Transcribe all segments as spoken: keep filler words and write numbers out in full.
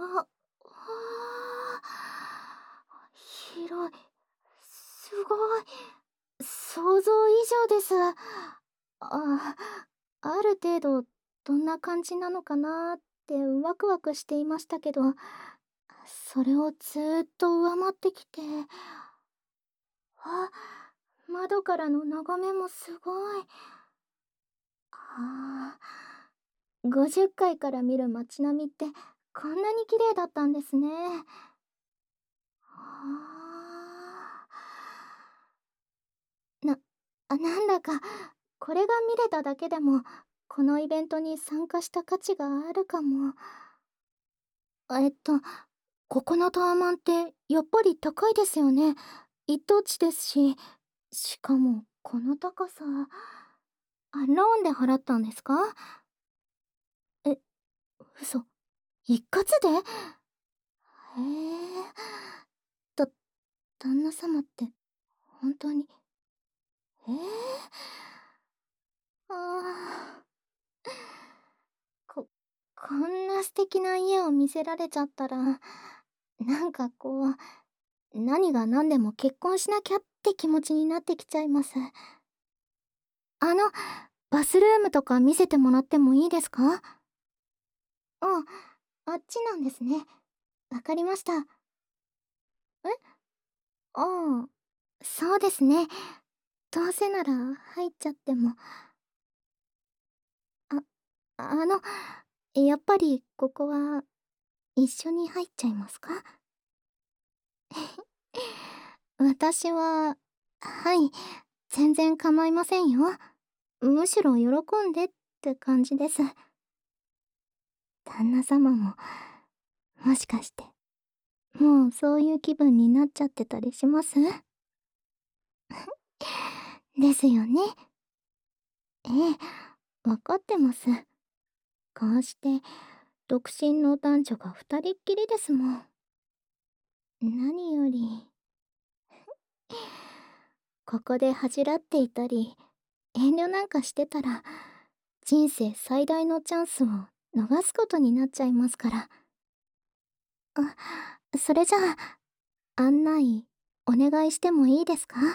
あ、あ広い。すごい。想像以上です。あ、ある程度どんな感じなのかなってワクワクしていましたけど、それをずーっと上回ってきて、あ、窓からの眺めもすごい。ああ、ごじゅっかいから見る街並みってこんなに綺麗だったんですね。ああ、な、あ、なんだか、これが見れただけでも、このイベントに参加した価値があるかも。えっと、ここのタワマンってやっぱり高いですよね。一等地ですし、しかもこの高さ、あ、ローンで払ったんですか？え、嘘、一括で？へえ、だ、旦那様って本当に、ええ、ああ、こ、こんな素敵な家を見せられちゃったら、なんかこう、何が何でも結婚しなきゃって気持ちになってきちゃいます。あの、バスルームとか見せてもらってもいいですか？あ、あっちなんですね。わかりました。え、ああ、そうですね。どうせなら入っちゃっても。あ、あの、やっぱりここは一緒に入っちゃいますか？私は、はい、全然構いませんよ。むしろ喜んでって感じです。旦那様も、もしかして、もうそういう気分になっちゃってたりします？ですよね。ええ、わかってます。こうして、独身の男女が二人っきりですもん。何より、ここで恥じらっていたり、遠慮なんかしてたら、人生最大のチャンスを逃すことになっちゃいますから。あ、それじゃあ、案内、お願いしてもいいですか？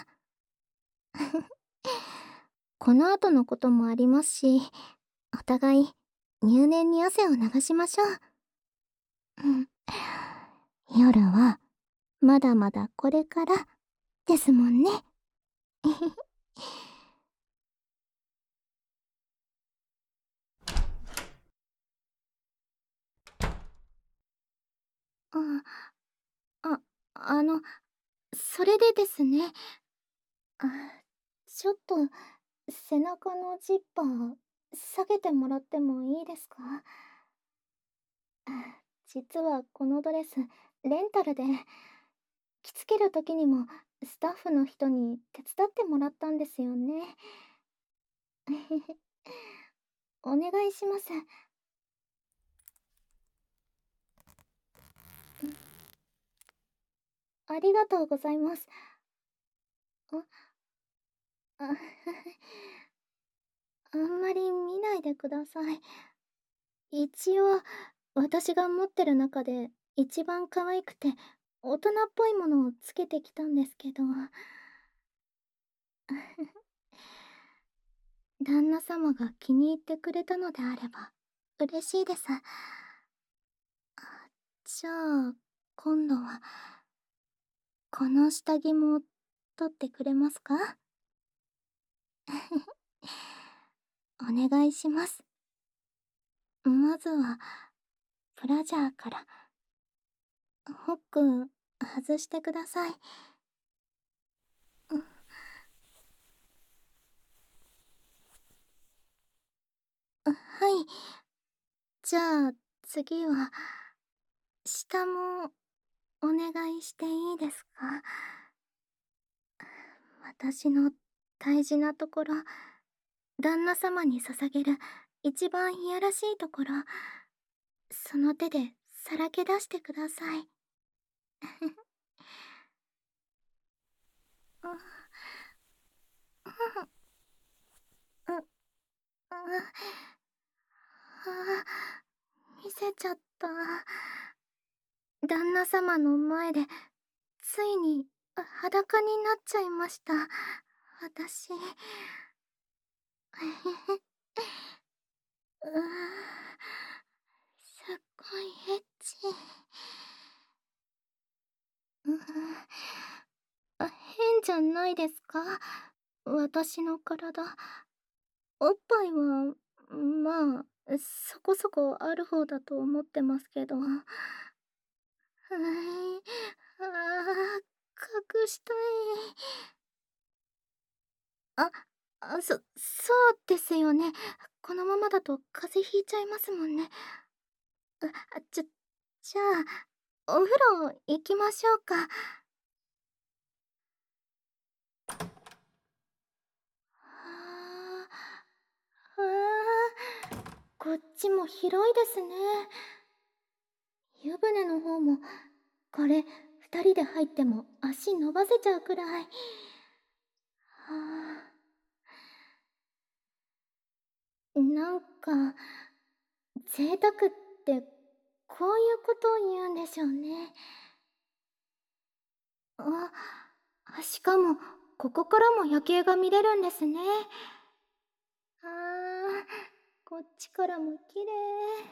この後のこともありますし、お互い、入念に汗を流しましょう。うん。夜は、まだまだこれから、ですもんね。あ、あ、あの、それでですね、あ、ちょっと、背中のジッパー、下げてもらってもいいですか？あ、実はこのドレス、レンタルで、着付ける時にも、スタッフの人に手伝ってもらったんですよね。お願いします。ありがとうございます。あ、あ、あんまり見ないでください。一応、私が持ってる中で一番可愛くて大人っぽいものをつけてきたんですけど、旦那様が気に入ってくれたのであれば嬉しいです。じゃあ、今度は、この下着も取ってくれますか？お願いします。まずは、ブラジャーから。ホック、外してください。はい。じゃあ、次は、下も、お願いしていいですか？私の大事なところ、旦那様に捧げる一番いやらしいところ、その手でさらけ出してください。う、う、う、あ、見せちゃった。 旦那様の前でついに裸になっちゃいました。私。うわ、すっごいエッチ。うあ、変じゃないですか、私の体。おっぱいは、まあ、そこそこある方だと思ってますけど。はい。ああ、隠したい。あ、あ、そそうですよね。このままだと風邪ひいちゃいますもんね。あ、じゃじゃあ、お風呂行きましょうか。はあ、わあ、こっちも広いですね。湯船の方も、これ、二人で入っても足伸ばせちゃうくらい。はあ、なんか、贅沢ってこういうことを言うんでしょうね。あ、しかも、ここからも夜景が見れるんですね。あー、こっちからも綺麗。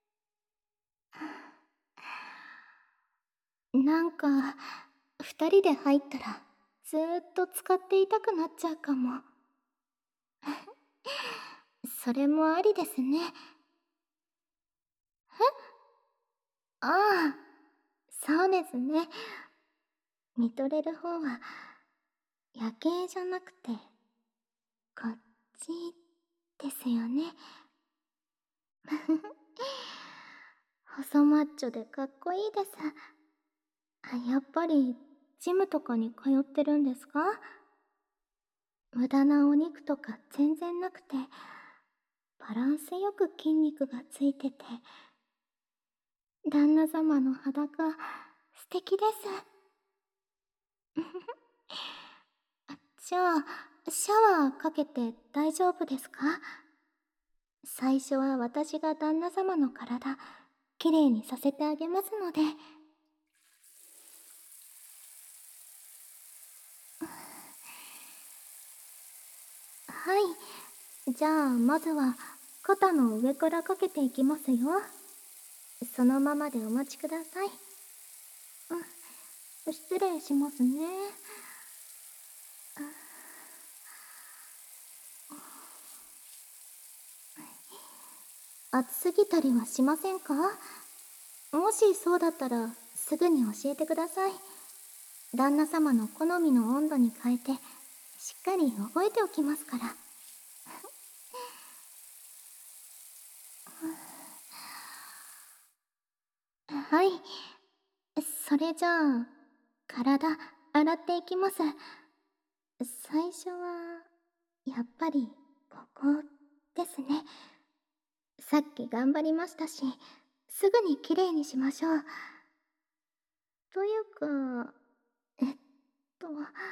なんか、二人で入ったら、ずーっと使っていたくなっちゃうかも。それもありですね。ああ、そうですね。見とれる方は、夜景じゃなくて、こっちですよね。細マッチョでかっこいいです。あ、やっぱり、ジムとかに通ってるんですか？無駄なお肉とか全然なくて、バランスよく筋肉がついてて、旦那様の裸、素敵です。じゃあ、シャワーかけて大丈夫ですか？最初は私が旦那様の体、きれいにさせてあげますので。はい。じゃあ、まずは、肩の上からかけていきますよ。そのままでお待ちください。うん、失礼しますね。暑すぎたりはしませんか？もしそうだったら、すぐに教えてください。旦那様の好みの温度に変えて、しっかり覚えておきますから。はい。それじゃあ、体、洗っていきます。最初は、やっぱり、ここですね。さっき頑張りましたし、すぐにきれいにしましょう。というか、えっと、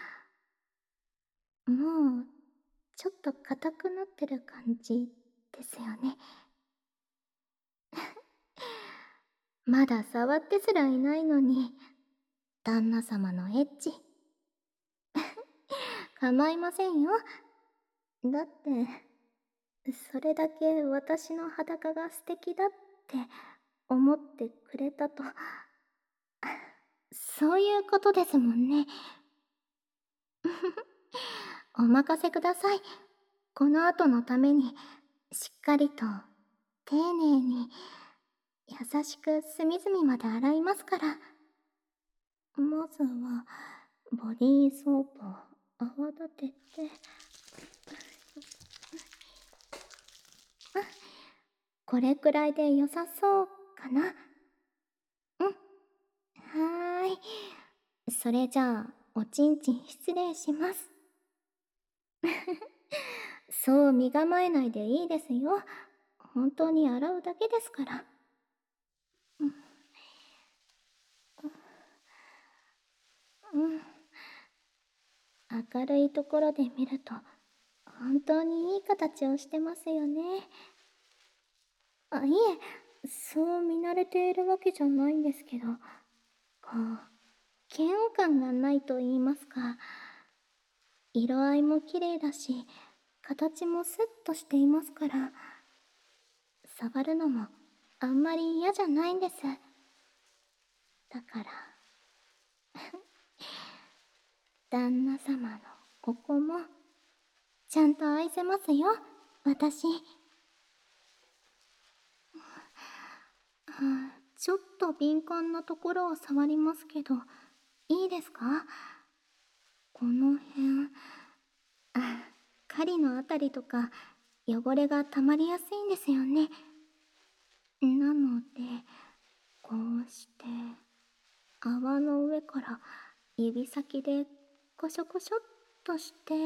もう、ちょっと硬くなってる感じですよね。まだ触ってすらいないのに、旦那様のエッチ。構いませんよ。だって、それだけ私の裸が素敵だって思ってくれたと、そういうことですもんね。お任せください。この後のために、しっかりと、丁寧に、優しく隅々まで洗いますから。まずは、ボディーソープを泡立てて、これくらいで良さそうかな。うん。はーい。それじゃあ、おちんちん失礼します。そう身構えないでいいですよ。本当に洗うだけですから。うん。うん。明るいところで見ると、本当にいい形をしてますよね。あ、いえ、 そう見慣れているわけじゃないんですけど、こう、嫌悪感がないと言いますか、色合いも綺麗だし、形もスッとしていますから、触るのもあんまり嫌じゃないんです。だから、旦那様のここも、ちゃんと愛せますよ、私。ちょっと敏感なところを触りますけど、いいですか？この辺、あ、狩りのあたりとか、汚れが溜まりやすいんですよね。なので、こうして、泡の上から指先でコショコショっとして、うん、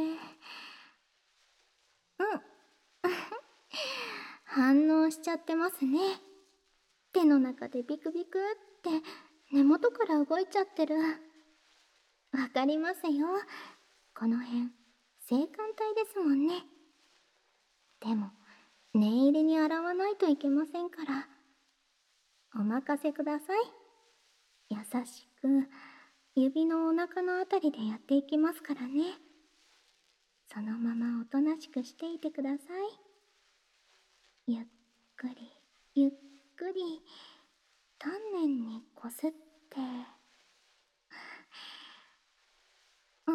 反応しちゃってますね。手の中でビクビクって根元から動いちゃってる。わかりますよ。この辺、性感帯ですもんね。でも、念入りに洗わないといけませんから。お任せください。優しく、指のお腹のあたりでやっていきますからね。そのままおとなしくしていてください。ゆっくり、ゆっくり、丹念にこすって。あー、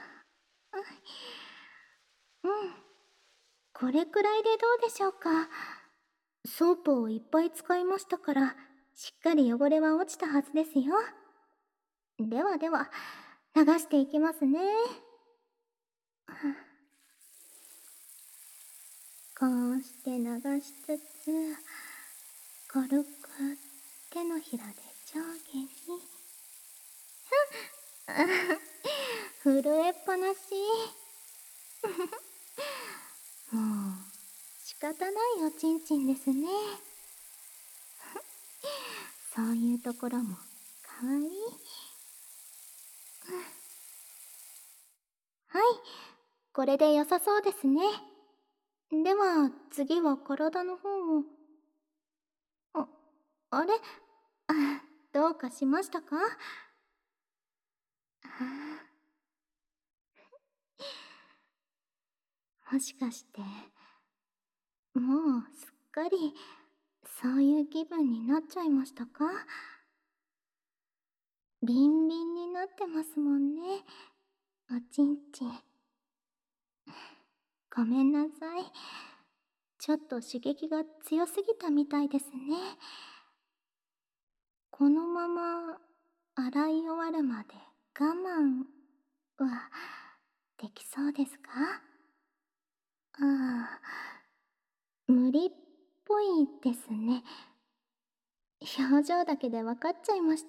うん。これくらいでどうでしょうか。ソープをいっぱい使いましたから、しっかり汚れは落ちたはずですよ。ではでは、流していきますね。こうして流しつつ、軽く手のひらで上下に。震えっぱなし。もう仕方ないおちんちんですね。そういうところもかわいい。はい、これで良さそうですね。では次は体の方を。あ、あれ、あ、どうかしましたか？あ、もしかしてもうすっかりそういう気分になっちゃいましたか？ビンビンになってますもんね、おちんちん。ごめんなさい。ちょっと刺激が強すぎたみたいですね。このまま洗い終わるまで我慢はできそうですか？ああ、無理っぽいですね。表情だけで分かっちゃいました。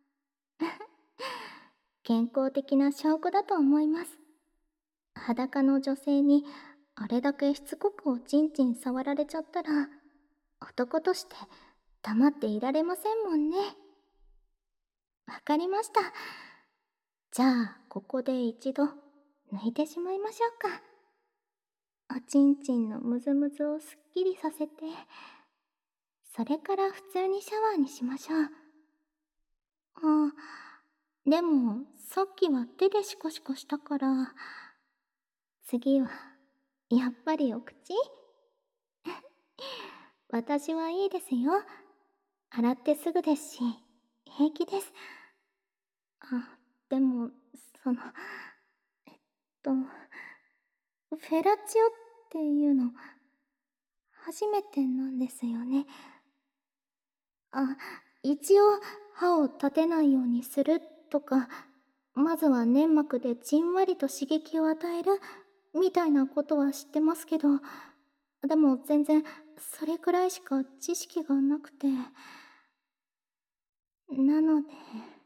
健康的な証拠だと思います。裸の女性にあれだけしつこくおちんちん触られちゃったら、男として黙っていられませんもんね。わかりました。じゃあここで一度抜いてしまいましょうか。おちんちんのムズムズをすっきりさせて、それから普通にシャワーにしましょう。あ、でもさっきは手でシコシコしたから、次はやっぱりお口？私はいいですよ。洗ってすぐですし、平気です。あ、でも、その、えっと、フェラチオっていうの、初めてなんですよね。あ、一応、歯を立てないようにするとか、まずは粘膜でじんわりと刺激を与える、みたいなことは知ってますけど、でも全然、それくらいしか知識がなくて。なので、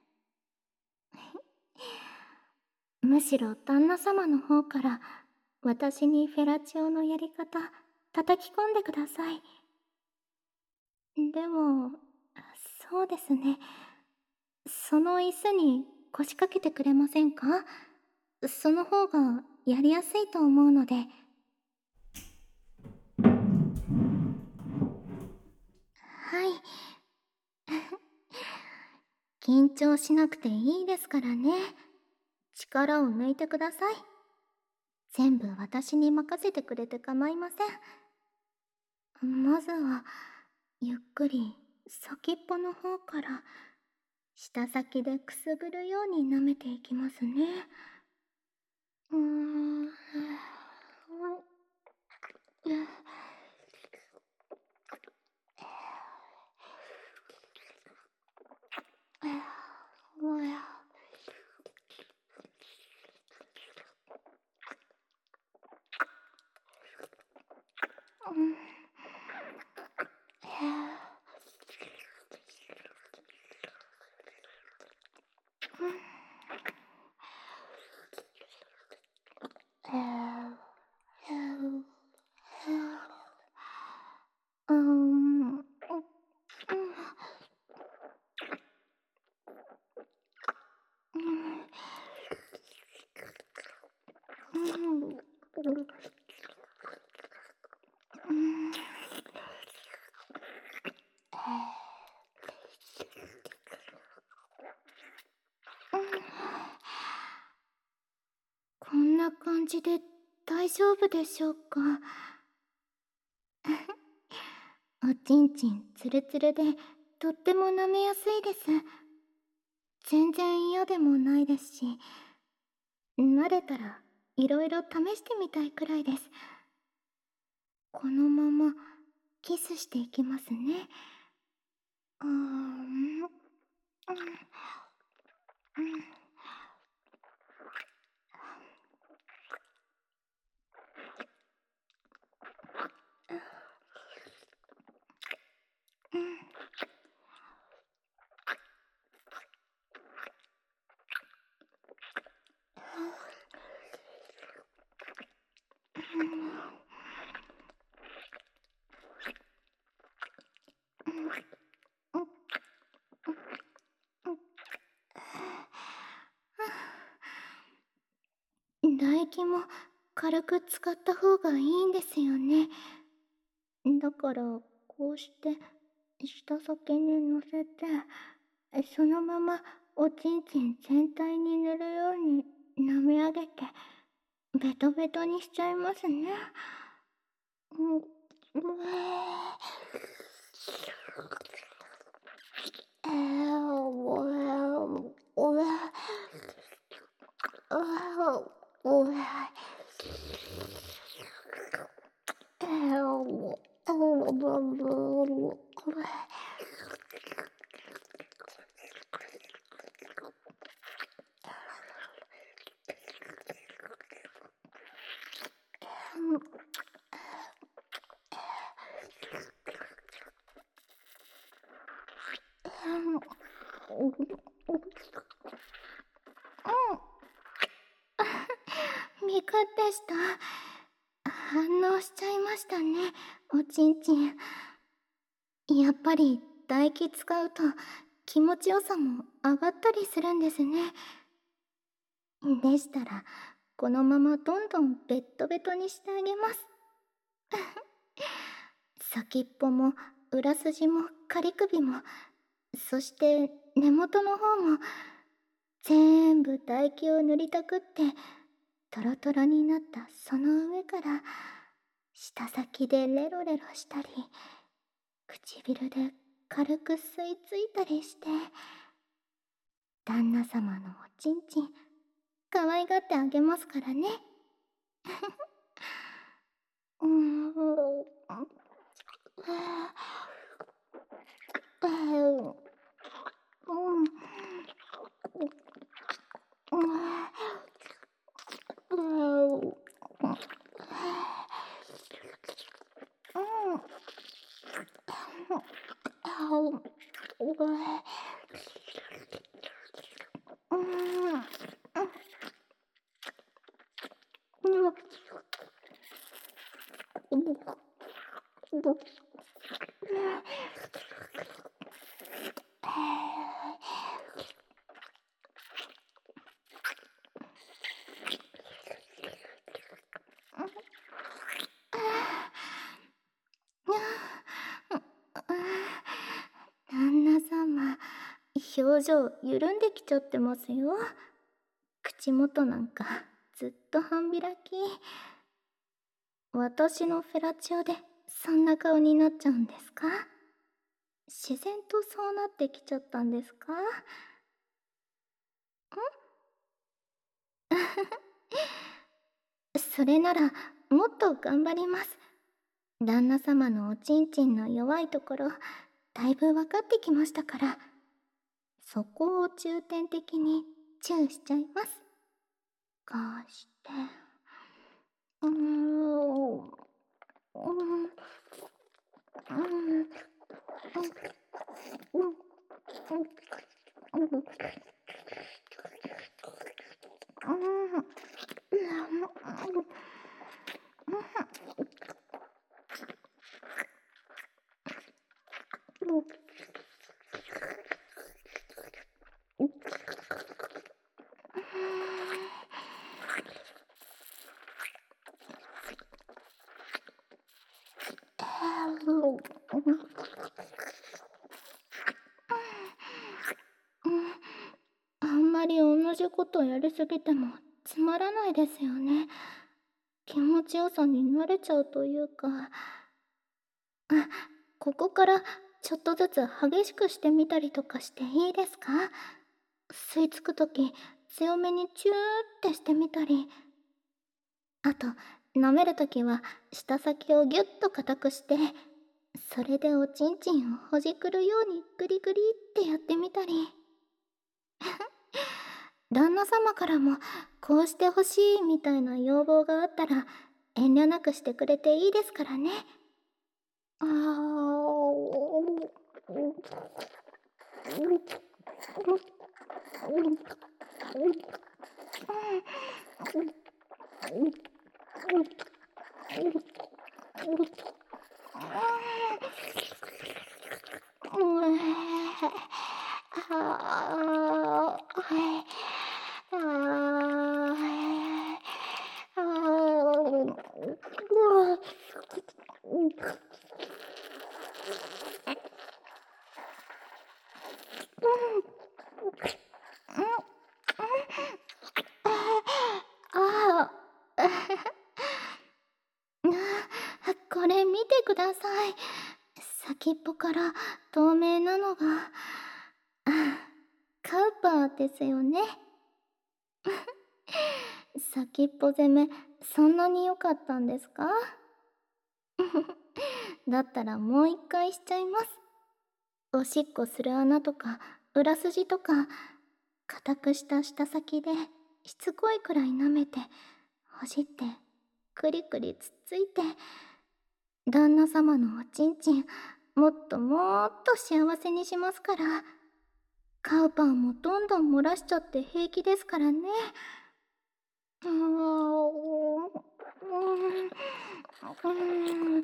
むしろ旦那様の方から私にフェラチオのやり方叩き込んでください。でも、そうですね。その椅子に腰掛けてくれませんか？その方がやりやすいと思うので。は緊張しなくていいですからね。力を抜いてください。全部私に任せてくれて構いません。まずは、ゆっくり先っぽの方から、舌先でくすぐるように舐めていきますね。うーん。うん。こんな感じで大丈夫でしょうか。おちんちんツルツルでとっても舐めやすいです。全然嫌でもないですし、慣れたらいろいろ試してみたいくらいです。このままキスしていきますね。うーん。うん。唾液も軽く使った方がいいんですよね。だからこうして舌先にのせて、そのままおちんちん全体に塗るように舐め上げてベトベトにしちゃいますね。うん、うえー、うえうえうええー、ミクってした。反応しちゃいましたね、おちんちん。やっぱり唾液使うと気持ちよさも上がったりするんですね。でしたらこのままどんどんベットベトにしてあげます。先っぽも裏筋も仮首も、そして根元の方も全部唾液を塗りたくってトロトロになったその上から舌先でレロレロしたり、唇で軽く吸い付いたりして、旦那様のおちんちん可愛がってあげますからね。うーん。旦那様、 表情緩んできちゃってますよ。口元なんかずっと半開き。私のフェラチオでそんな顔になっちゃうんですか？自然とそうなってきちゃったんですか？それならもっと頑張ります。旦那様のおちんちんの弱いところ、だいぶ分かってきましたから、そこを重点的にチューしちゃいます。こうして、うーん、うーん、うーん、うん、うん、うん、うん、あんまり同じことやりすぎてもつまらないですよね。気持ちよさに慣れちゃうというか。あ、ここからちょっとずつ激しくしてみたりとかしていいですか？吸い付くとき強めにチューってしてみたり、あと舐めるときは舌先をギュッと固くして、それでおちんちんをほじくるようにグリグリってやってみたり。旦那様からもこうしてほしいみたいな要望があったら遠慮なくしてくれていいですからね。ああ、これ見てください。先っぽから透明なのが、カウパーですよね。先っぽ攻め、そんなに良かったんですか？だったらもう一回しちゃいます。おしっこする穴とか裏筋とか固くした舌先でしつこいくらい舐めてほじってくりくりつっついて、旦那様のおちんちんもっともっと幸せにしますから。カウパーもどんどん漏らしちゃって平気ですからね。うーん、うーん、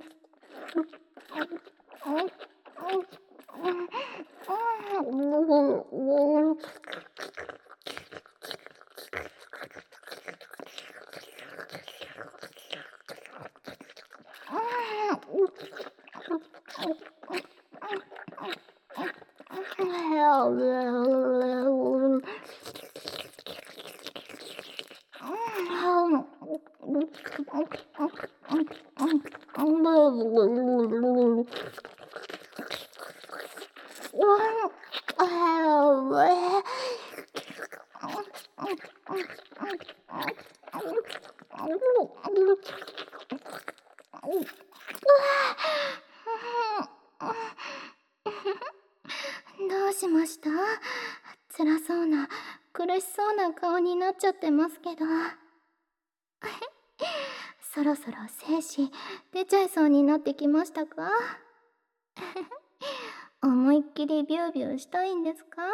どうしました？辛そうな、苦しそうな顔になっちゃってますけど。そろそろ精子出ちゃいそうになってきましたか？思いっきりビュービューしたいんですか？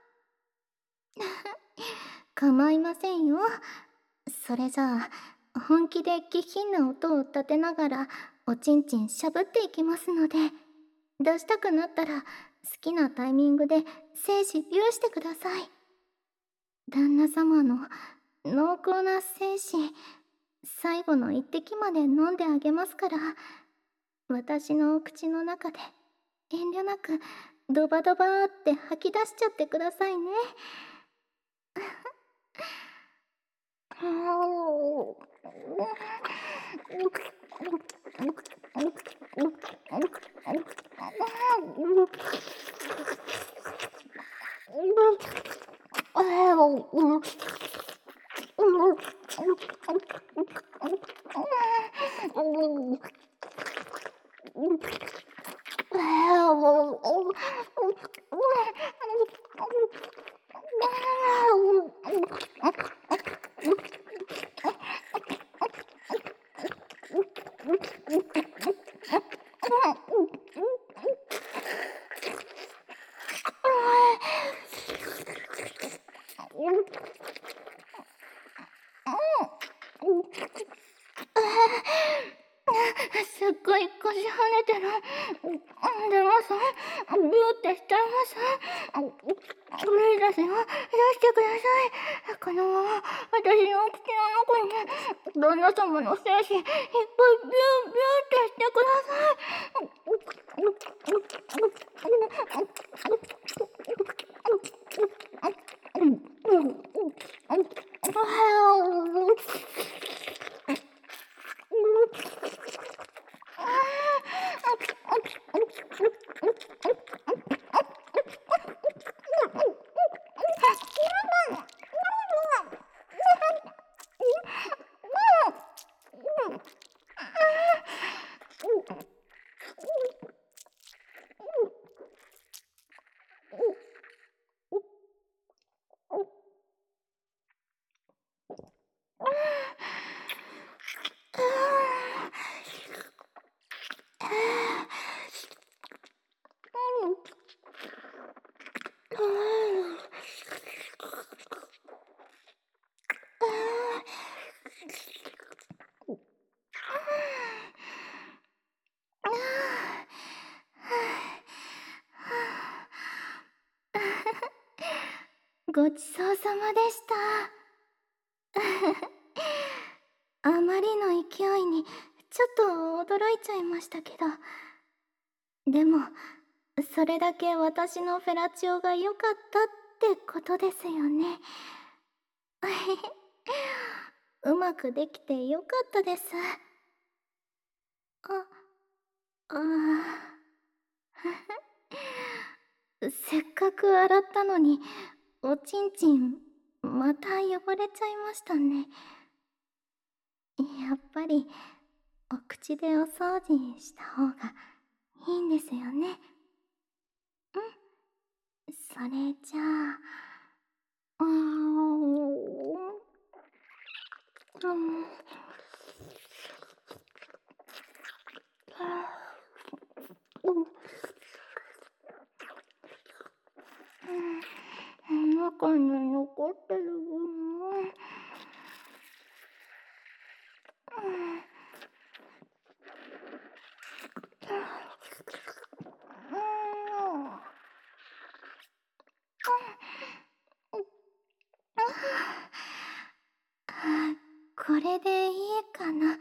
構いませんよ。それじゃあ本気で下品な音を立てながらおちんちんしゃぶっていきますので、出したくなったら好きなタイミングで精子ビューしてください。旦那様の濃厚な精子、最後の一滴まで飲んであげますから、私のお口の中で遠慮なくドバドバーって吐き出しちゃってくださいね。すっごい腰跳ねてる。でもさ、ビューってしちゃいます。無理ですよ。出してください。このまま私の口の中に旦那様の精子いっぱいビュービューってしてください。ごちそうさまでした。あまりの勢いにちょっと驚いちゃいましたけど、でもそれだけ私のフェラチオが良かったってことですよね。うまくできてよかったです。あ、あーせっかく洗ったのにおちんちんまた汚れちゃいましたね。やっぱりお口でお掃除した方がいいんですよね。うん、それじゃあ、うーん、うん、うん、中に残ってる分、これでいいかな。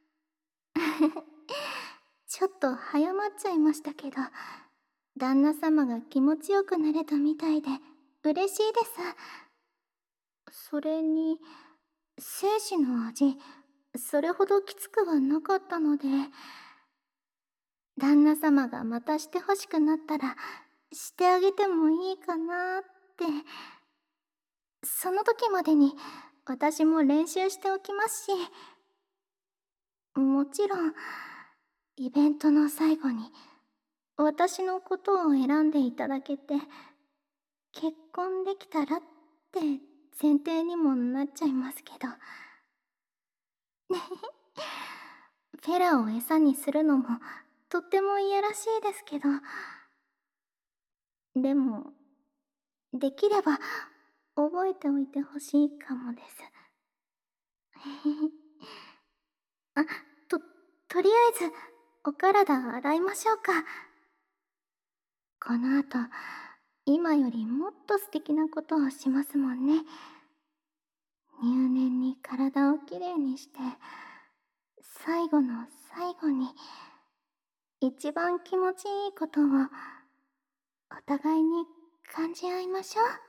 ちょっと早まっちゃいましたけど、旦那様が気持ちよくなれたみたいで嬉しいです。それに精子の味それほどきつくはなかったので、旦那様がまたしてほしくなったらしてあげてもいいかなって。その時までに私も練習しておきますし、もちろんイベントの最後に私のことを選んでいただけて結婚できたらって前提にもなっちゃいますけど。フェラを餌にするのもとってもいやらしいですけど、でもできれば覚えておいてほしいかもです。あ、と、とりあえずお体洗いましょうか。この後今よりもっと素敵なことをしますもんね。入念に体をきれいにして、最後の最後に一番気持ちいいことをお互いに感じ合いましょう。